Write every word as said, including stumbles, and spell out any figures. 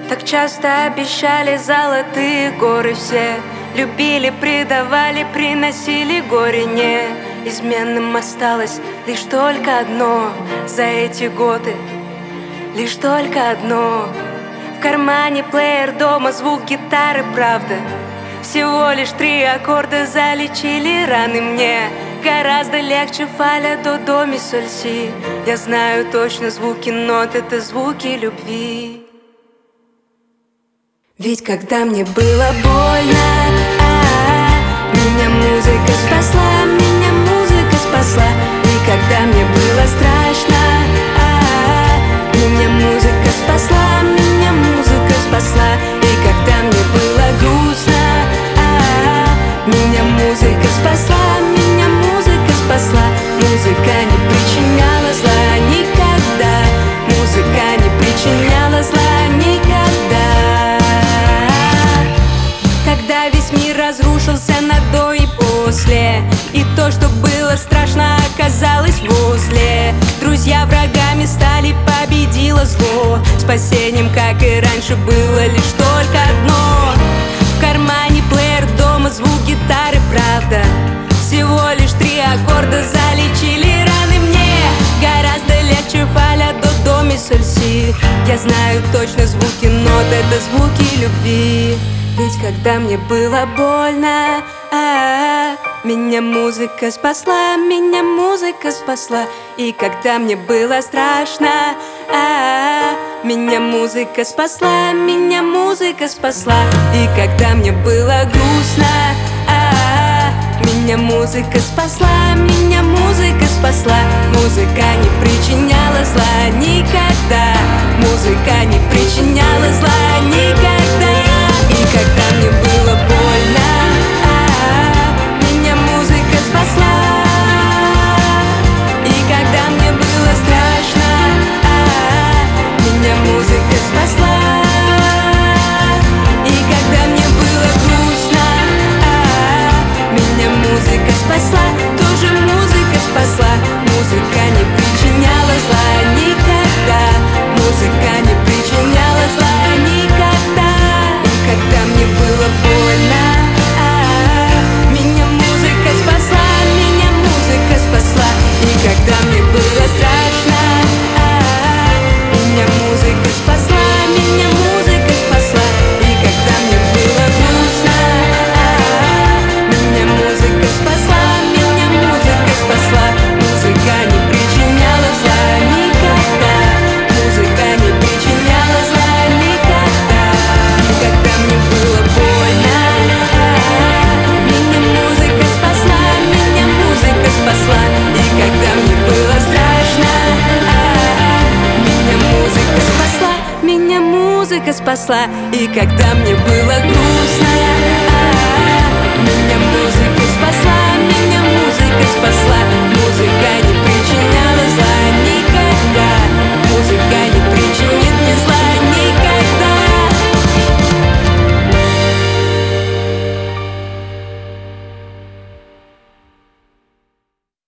Так часто обещали золотые горы все. Любили, предавали, приносили горе не. Изменным осталось лишь только одно. За эти годы лишь только одно. В кармане плеер, дома звук гитары, правда. Всего лишь три аккорда залечили раны мне. Гораздо легче фа ля до до ми соль си. Я знаю точно звуки нот, это звуки любви. Ведь когда мне было больно, а-а-а, меня музыка спасла, меня музыка спасла. И когда мне было страшно, а-а-а, меня музыка спасла, меня музыка спасла. И когда мне было грустно, а-а-а, меня музыка спасла, меня музыка спасла. Музыка не причиняла зла никогда, музыка не причиняла зла никогда. Когда весь мир разрушился на до и после, и то, что было страшно, оказалось возле. Друзья врагами стали, победило зло. Спасением, как и раньше, было лишь только одно. В кармане плеер, дома звук гитары, правда. Всего лишь три аккорда залечили раны мне. Гораздо легче фа ля до до ми соль си. Я знаю точно звуки нот, это звуки любви. Ведь когда мне было больно, а-а-а, меня музыка спасла, меня музыка спасла. И когда мне было страшно, а-а-а, меня музыка спасла, меня музыка спасла. И когда мне было грустно, а-а-а, меня музыка спасла, меня музыка спасла. Музыка не причиняла зла никогда, музыка не причиняла зла никогда. И когда мне было больно, а-а-а, меня музыка спасла. И когда мне было страшно, а-а-а, меня музыка спасла. И когда мне было грустно, а-а-а, меня музыка спасла. Тоже музыка спасла. Музыка не причиняла зла никогда, музыка не причиняла зла никогда. Когда мне было больно, а-а-а, меня музыка спасла, меня музыка спасла. И когда мне было страшно, а-а-а, меня музыка спасла, меня музыка спасла. И когда мне было грустно, а-а-а, меня музыка спасла, меня музыка спасла. Музыка не причиняла зла никогда, музыка не причиняла зла никогда. Когда мне было больно, а-а-а, меня музыка спасла, меня музыка спасла. И когда мне было страшно, а-а-а, меня музыка спасла, меня музыка спасла. И когда мне было грустно,